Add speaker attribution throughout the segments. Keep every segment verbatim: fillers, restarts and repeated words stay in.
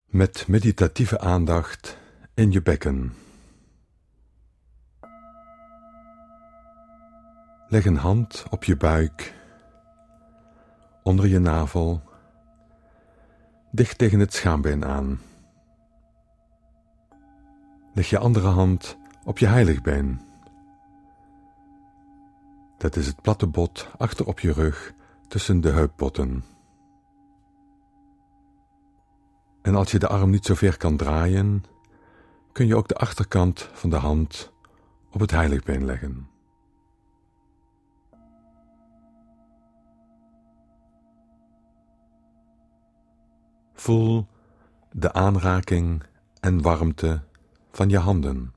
Speaker 1: Met meditatieve aandacht in je bekken. Leg een hand op je buik, onder je navel, dicht tegen het schaambeen aan. Leg je andere hand op je heiligbeen. Dat is het platte bot achter op je rug tussen de heupbotten. En als je de arm niet zo ver kan draaien, kun je ook de achterkant van de hand op het heiligbeen leggen. Voel de aanraking en warmte van je handen.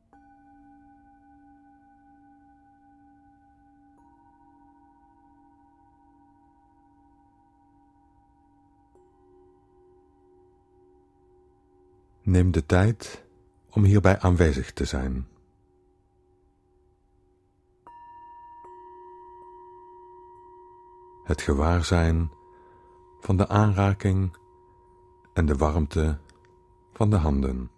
Speaker 1: Neem de tijd om hierbij aanwezig te zijn. Het gewaarzijn van de aanraking en de warmte van de handen.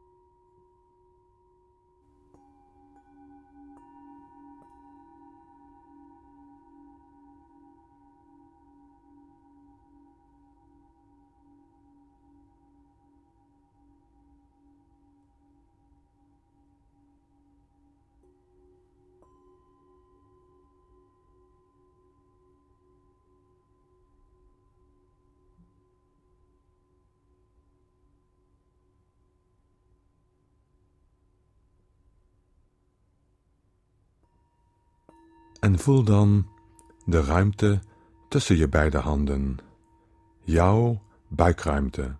Speaker 1: En voel dan de ruimte tussen je beide handen, jouw buikruimte.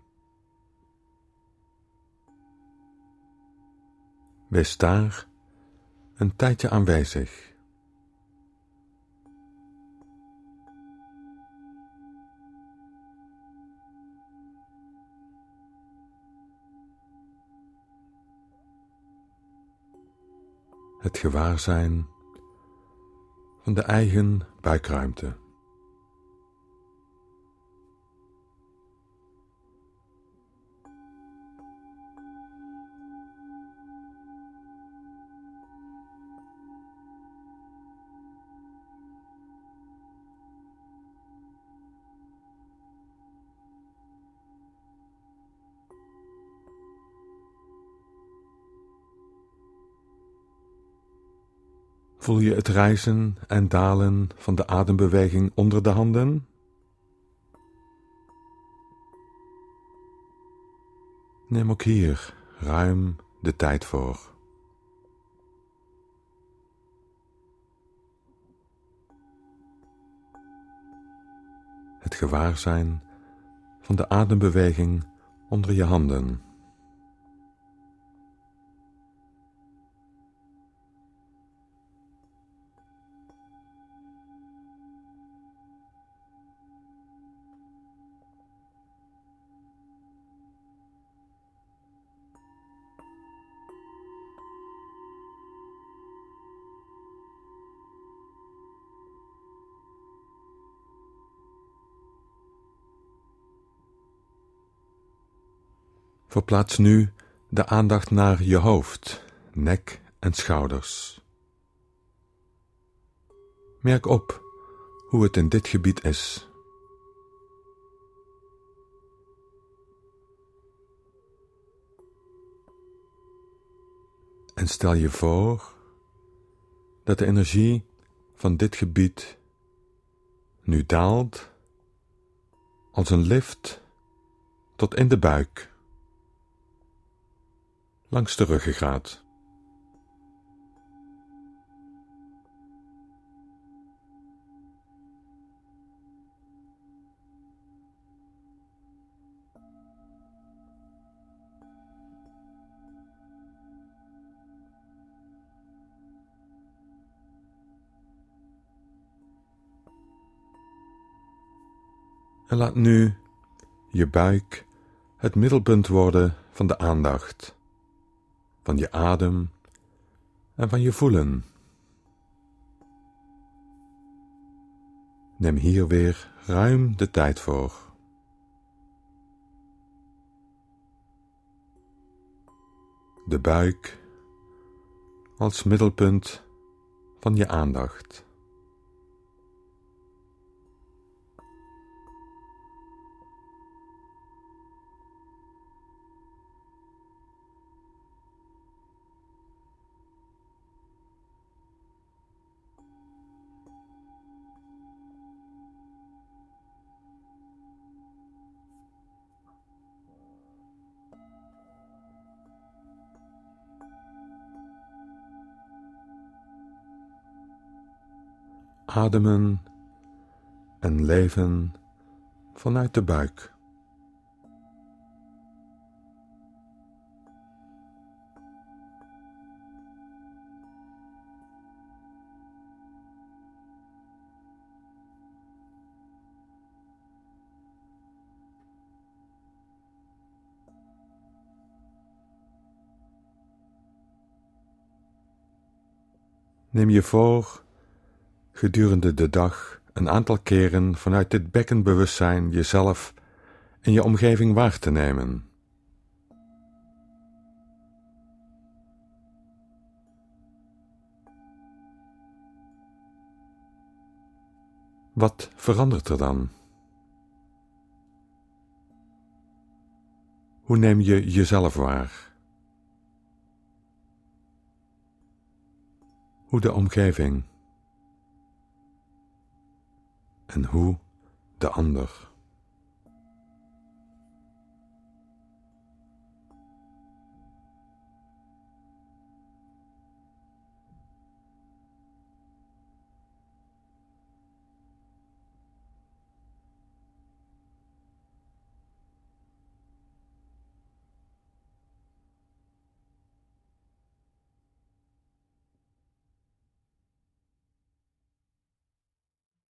Speaker 1: Wees daar een tijdje aanwezig. Het gewaarzijn van de eigen buikruimte. Voel je het rijzen en dalen van de adembeweging onder de handen? Neem ook hier ruim de tijd voor. Het gewaarzijn van de adembeweging onder je handen. Verplaats nu de aandacht naar je hoofd, nek en schouders. Merk op hoe het in dit gebied is. En stel je voor dat de energie van dit gebied nu daalt als een lift tot in de buik. Langs de ruggengraat. En laat nu je buik het middelpunt worden van de aandacht, van je adem en van je voelen. Neem hier weer ruim de tijd voor. de buik als middelpunt van je aandacht. Ademen en leven vanuit de buik. Neem je voor gedurende de dag een aantal keren vanuit dit bekkenbewustzijn jezelf en je omgeving waar te nemen. Wat verandert er dan? Hoe neem je jezelf waar? Hoe de omgeving? En hoe de ander?